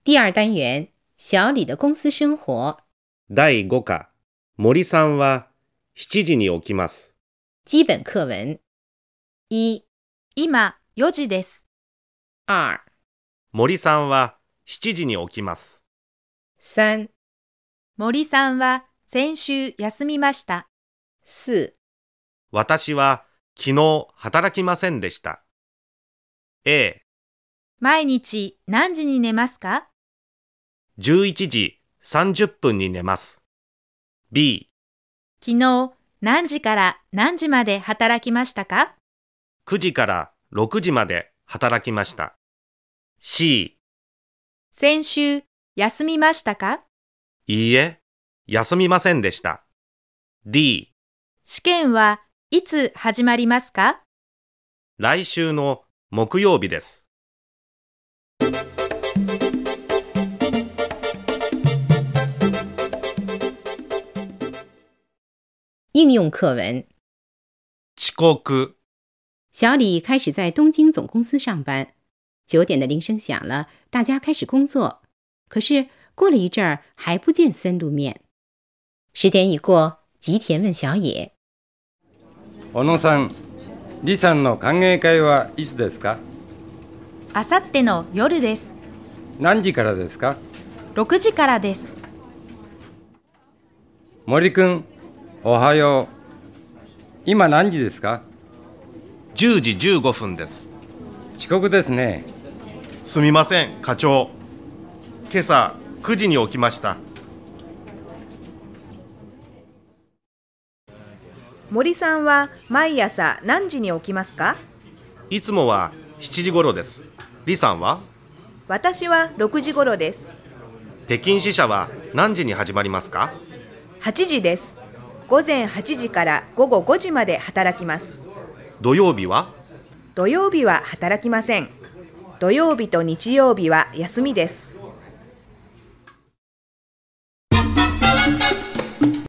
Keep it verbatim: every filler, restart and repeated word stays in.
第二单元，小李的公司生活。 だいご課、森さんはしちじに起きます。 基本课文。一、 今よじです。 二、 森さんはしちじに起きます。 三、 森さんは先週休みました。 四、 私は昨日働きませんでした。A、 毎日何時に寝ますか？ じゅういちじさんじゅっぷんに寝ます。B、 昨日何時から何時まで働きましたか？ くじからろくじまで働きました。C、 先週休みましたか？ いいえ、休みませんでした。D、 試験はいつ始まりますか？ 来週の木曜日です。 应用课文。 遅刻。 小李开始在东京总公司上班，九点的铃声响了，大家开始工作。可是过了一阵儿，还不见森露面。十点已过，吉田问小野： 小野さん、李さんの歓迎会はいつですか？ あさっての夜です。 何時からですか？ ろくじからです。 森くん、おはよう。今何時ですか？ じゅうじじゅうごふんです。 遅刻ですね。 すみません、課長。今朝くじに起きました。 森さんは毎朝何時に起きますか？ いつもはしちじ頃です。李さんは？ 私はろくじ頃です。 北京支社は何時に始まりますか？ はちじです。午前はちじから午後ごじまで働きます。 土曜日は？ 土曜日は働きません。土曜日と日曜日は休みです。